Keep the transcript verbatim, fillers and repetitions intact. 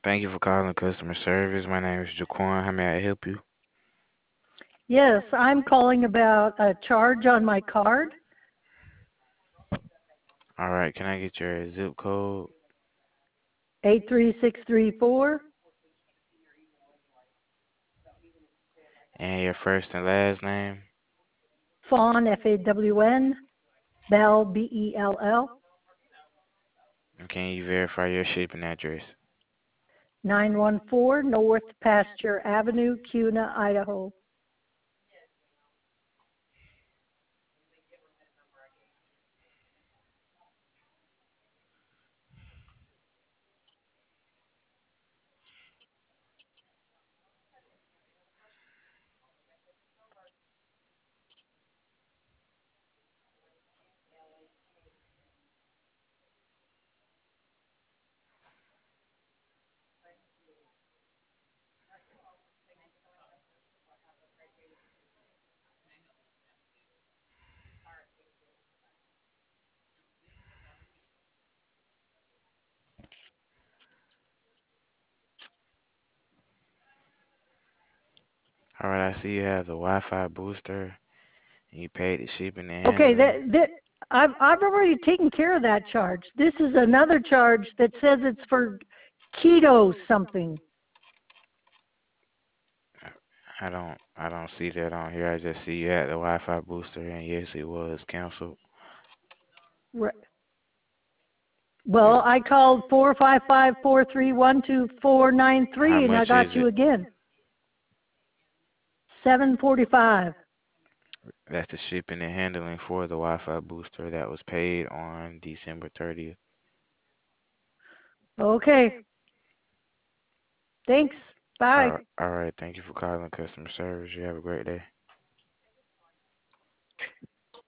Thank you for calling customer service. My name is Jaquan. How may I help you? Yes, I'm calling about a charge on my card. All right, can I get your zip code eight three six three four. and your first and last name? Fawn, F A W N, Bell, B E L L, And can you verify your shipping address? nine one four North Pasture Avenue, Cuna, Idaho. All right, I see you have the Wi-Fi booster and you paid the shipping and Okay, that, handling. that, I've, I've already taken care of that charge. This is another charge that says it's for keto something. I don't I don't see that on here. I just see you had the Wi-Fi booster and yes, it was canceled. Right. It, Well, I called four five five, four three one, two four nine how three and I much is got you it? again. seven forty-five. That's the shipping and handling for the Wi-Fi booster that was paid on December thirtieth. Okay. Thanks. Bye. All, all right, thank you for calling customer service. You have a great day.